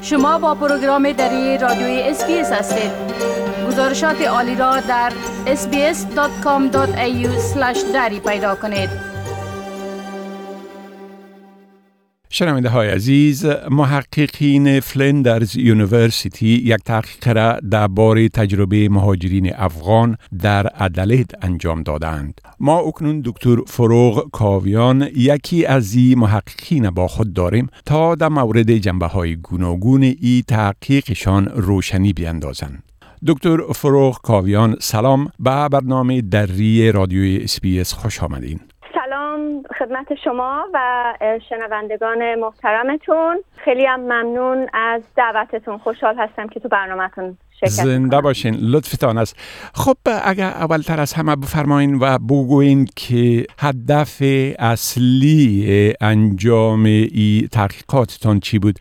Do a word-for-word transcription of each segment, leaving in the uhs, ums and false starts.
شما با پروگرام دری رادیوی اس بی اس هستید. گزارشات عالی را در اس بی اس دات کام دات ای یو اسلش دری پیدا کنید. شنونده های عزیز، محققین فلندرز یونیورسیتی یک تحقیق را درباره تجربه مهاجرین افغان در ادلید انجام دادند. ما اکنون دکتر فروغ کاویان یکی از این محققین با خود داریم تا در مورد جنبه های گوناگون این تحقیقشان روشنی بیندازند. دکتر فروغ کاویان، سلام، به برنامه دری رادیوی اس بی اس خوش آمدین. سلام خدمت شما و شنوندگان محترمتون. خیلی هم ممنون از دعوتتون. خوشحال هستم که تو برنامه‌تون شرکت زنده کنم. باشین، لطفتان است. خب اگر اولتر از همه بفرمایین و بگوین که هدف اصلی انجام این تحقیقاتتان چی بود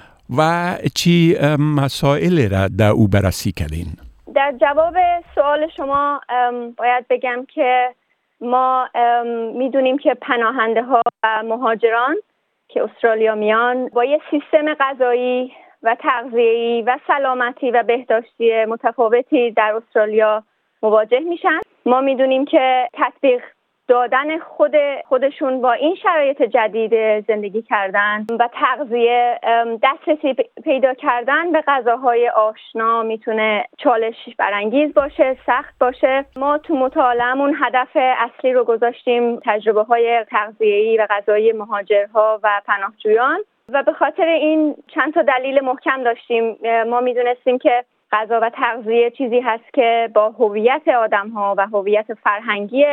و چی مسائل را در او بررسی کردین؟ در جواب سوال شما باید بگم که ما میدونیم که پناهنده ها و مهاجران که استرالیا میان با یه سیستم غذایی و تغذیه‌ای و سلامتی و بهداشتی متفاوتی در استرالیا مواجه میشن. ما میدونیم که تطبیق دادن خود خودشون با این شرایط جدید زندگی کردن و تغذیه، دسترسی پیدا کردن به غذاهای آشنا میتونه چالش برانگیز باشه، سخت باشه. ما تو مطالعه‌مون هدف اصلی رو گذاشتیم تجربه های تغذیه‌ای و غذایی مهاجرها و پناهجویان و به خاطر این چند تا دلیل محکم داشتیم. ما میدونستیم که غذا و تغذیه چیزی هست که با هویت آدم‌ها و هویت فرهنگی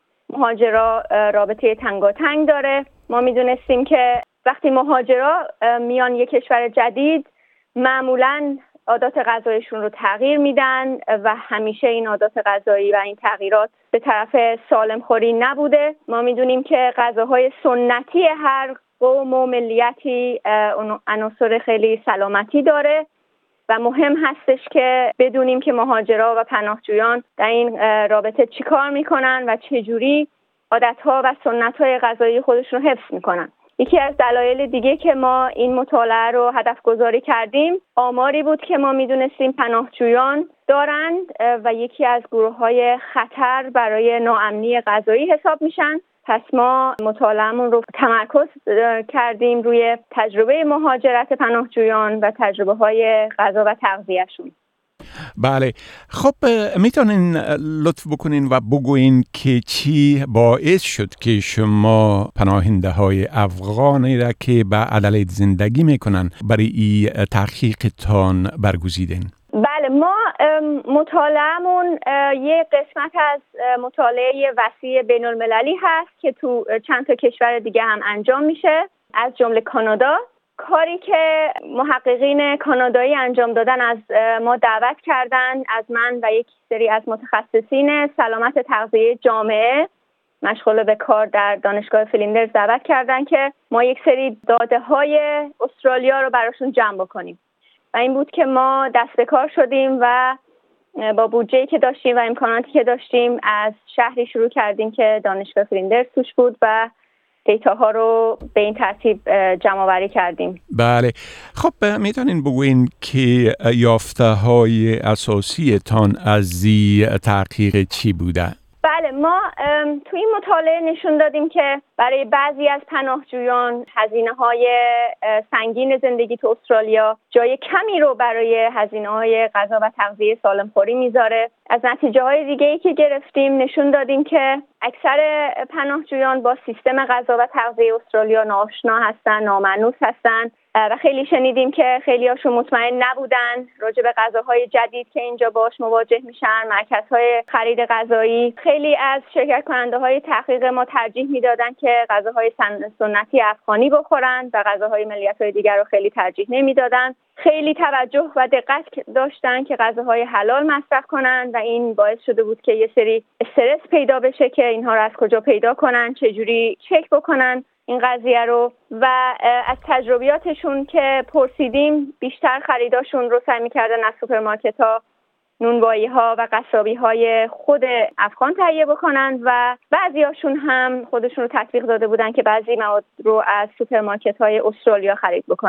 مهاجرا رابطه تنگاتنگ داره. ما میدونستیم که وقتی مهاجرا میان یک کشور جدید معمولاً عادات غذایشون رو تغییر میدن و همیشه این عادات غذایی و این تغییرات به طرف سالم خوری نبوده. ما میدونیم که غذاهای سنتی هر قوم و ملیتی عناصر خیلی سلامتی داره و مهم هستش که بدونیم که مهاجرا و پناهجویان در این رابطه چی کار میکنن و چجوری عادتها و سنتهای غذایی خودشون رو حفظ میکنن. یکی از دلایل دیگه که ما این مطالعه رو هدف گذاری کردیم آماری بود که ما میدونستیم پناهجویان دارند و یکی از گروه‌های خطر برای ناامنی غذایی حساب میشن. پس ما مطالعه‌مون رو تمرکز کردیم روی تجربه مهاجرت پناهجویان و تجربه های غذا و تغذیه‌شون. بله، خب میتونین لطف بکنین و بگوین که چی باعث شد که شما پناهنده های افغانی را که به ادلید زندگی میکنن برای این تحقیقتان برگزیدین؟ بله، ما مطالعهمون یه قسمت از مطالعه وسیع بین المللی هست که تو چند تا کشور دیگه هم انجام میشه، از جمله کانادا. کاری که محققین کانادایی انجام دادن از ما دعوت کردن، از من و یک سری از متخصصین سلامت تغذیه جامعه مشغول به کار در دانشگاه فلندرز دعوت کردن که ما یک سری داده های استرالیا رو براشون جمع بکنیم و این بود که ما دست به کار شدیم و با بودجه‌ای که داشتیم و امکاناتی که داشتیم از شهری شروع کردیم که دانشگاه فلندرز توش بود و دیتاها رو به این ترتیب جمع آوری کردیم. بله، خب میتونین بگوین که یافته های اساسی تان از این تحقیق چی بوده؟ بله، ما تو این مطالعه نشون دادیم که برای بعضی از پناهجویان هزینه‌های سنگین زندگی تو استرالیا جای کمی رو برای هزینه‌های غذا و تغذیه سالم‌خوری میذاره. از نتیجه‌های دیگه‌ای که گرفتیم نشون دادیم که اکثر پناهجویان با سیستم غذا و تغذیه استرالیا ناآشنا هستن، نامانوس هستن و خیلی شنیدیم که خیلی هاشون مطمئن نبودن راجع به غذاهای جدید که اینجا باش مواجه میشن. مرکزهای خرید غذایی، خیلی از شرکت کننده های تحقیق ما ترجیح میدادن که غذاهای سنتی افغانی بخورن و غذاهای ملیت‌های دیگر رو خیلی ترجیح نمیدادن. خیلی توجه و دقت داشتن که غذاهای حلال مصرف کنن و این باعث شده بود که یه سری استرس پیدا بشه که اینها رو از کجا پیدا کنن، چجوری چک بکنن این قضیه رو. و از تجربیاتشون که پرسیدیم بیشتر خریداشون رو سعی می‌کردن از سوپرمارکت‌ها، نونوایی‌ها و قصابی‌های خود افغان تهیه بکنن و بعضی‌هاشون هم خودشون رو تطبیق داده بودن که بعضی مواد رو از سوپرمارکت‌های استرالیا خرید بکنن.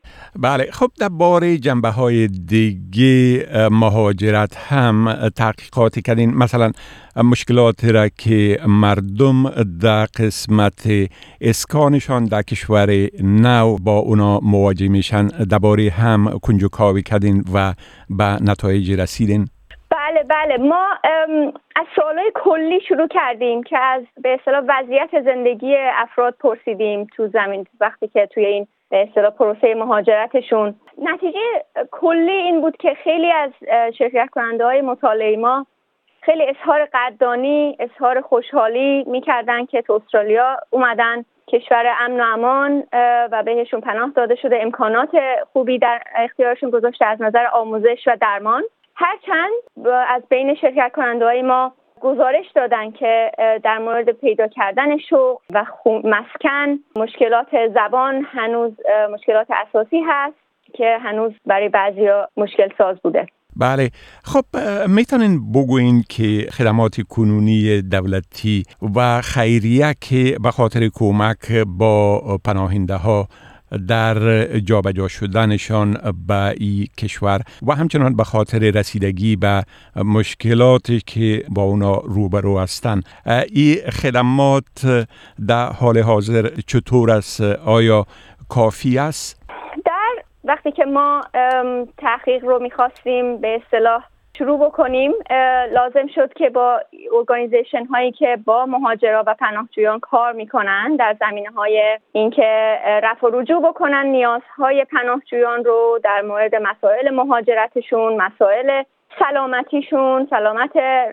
بله، خب در باره جنبه های دیگه مهاجرت هم تحقیقاتی کردین، مثلا مشکلاتی را که مردم در قسمت اسکانشان در کشور نو با اونا مواجه میشن، درباره هم کنجکاوی کردین و به نتایج رسیدین؟ بله بله ما از سوالای کلی شروع کردیم که از به اصطلاح وضعیت زندگی افراد پرسیدیم تو زمین وقتی که توی این به اصطلاح پروسه مهاجرتشون. نتیجه کلی این بود که خیلی از شرکت کننده های مطالعه ما خیلی اظهار قدردانی، اظهار خوشحالی میکردن که تو استرالیا اومدن، کشور امن و امان و بهشون پناه داده شده، امکانات خوبی در اختیارشون گذاشته از نظر آموزش و درمان. هرچند از بین شرکت کننده های ما گزارش دادن که در مورد پیدا کردن شغل و مسکن، مشکلات زبان هنوز مشکلات اساسی هست که هنوز برای بعضیا مشکل ساز بوده. بله، خب میتونین بگوین که خدمات کنونی دولتی و خیریه که به خاطر کمک با پناهنده ها در جابجا شدنشان به این کشور و همچنان به خاطر رسیدگی به مشکلاتی که با اونا روبرو هستند، این خدمات در حال حاضر چطور است؟ آیا کافی است؟ در وقتی که ما تحقیق رو میخواستیم به اصطلاح شروع بکنیم، لازم شد که با ارگانیزیشن هایی که با مهاجرا و پناهجویان کار میکنن در زمینه های اینکه رفع و رجوع بکنن نیازهای پناهجویان رو در مورد مسائل مهاجرتشون، مسائل سلامتیشون، سلامت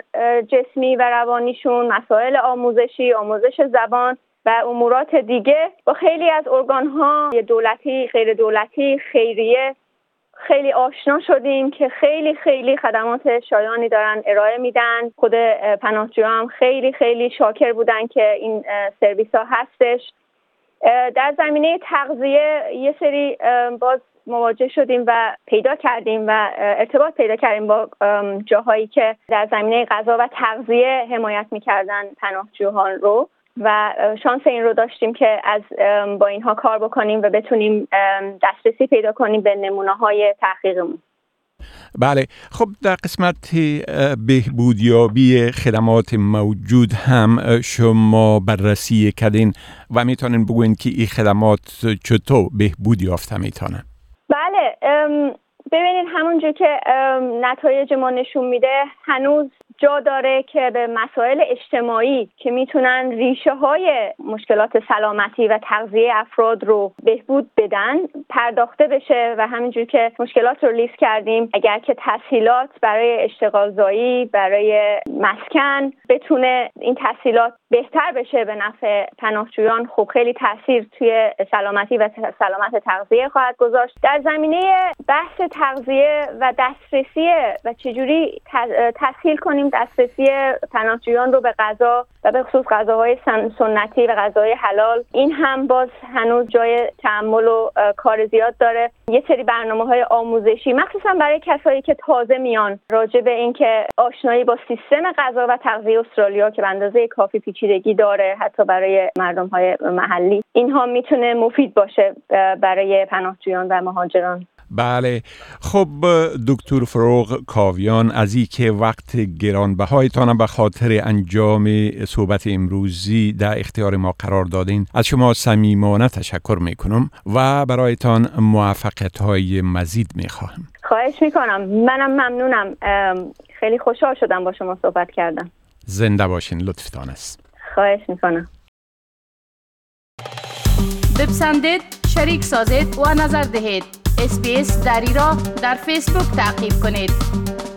جسمی و روانیشون، مسائل آموزشی، آموزش زبان و امورات دیگه، با خیلی از ارگان‌ها دولتی، غیر دولتی، خیریه خیلی آشنا شدیم که خیلی خیلی خدمات شایانی دارن ارائه میدن. خود پناهجویان هم خیلی خیلی شاکر بودن که این سرویس ها هستش. در زمینه تغذیه یه سری باز مواجه شدیم و پیدا کردیم و ارتباط پیدا کردیم با جاهایی که در زمینه غذا و تغذیه حمایت میکردن پناهجویان رو و شانس این رو داشتیم که از با اینها کار بکنیم و بتونیم دسترسی پیدا کنیم به نمونه‌های تحقیقمون. بله، خب در قسمت بهبودیابی خدمات موجود هم شما بررسی کردین و میتونین بگوین که این خدمات چطور بهبود یافته میتونن؟ بله، ببینید همونجور که نتایج ما نشون میده هنوز جا داره که به مسائل اجتماعی که میتونن ریشه های مشکلات سلامتی و تغذیه افراد رو بهبود بدن پرداخته بشه و همینجور که مشکلات رو لیست کردیم، اگر که تسهیلات برای اشتغال زایی، برای مسکن بتونه این تسهیلات بهتر بشه به نفع پناهجویان، خب خیلی تاثیر توی سلامتی و سلامت تغذیه خواهد گذاشت. در زمینه بحث تغذیه و دسترسی و چجوری تسهیل کنیم دسترسی پناهجویان رو به غذا و به خصوص غذاهای سنتی و غذاهای حلال، این هم باز هنوز جای تأمل و کار زیاد داره. یه سری برنامه‌های آموزشی مخصوصا برای کسایی که تازه میان راجع به اینکه آشنایی با سیستم غذا و تغذیه استرالیا که به اندازه کافی پیچیدگی داره حتی برای مردم‌های محلی، اینها میتونه مفید باشه برای پناهجویان و مهاجران. بله، خب دکتر فروغ کاویان، از این که وقت گرانبهایتان به خاطر انجام صحبت امروزی در اختیار ما قرار دادین، از شما صمیمانه تشکر میکنم و برایتان موفقیت‌های مزید میخواهم. خواهش میکنم، منم ممنونم، خیلی خوشحال شدم با شما صحبت کردم. زنده باشین، لطفتان است. خواهش میکنم. بپسندید، شریک سازید و نظر دهید. اس بی اس دری را در فیسبوک تعقیب کنید.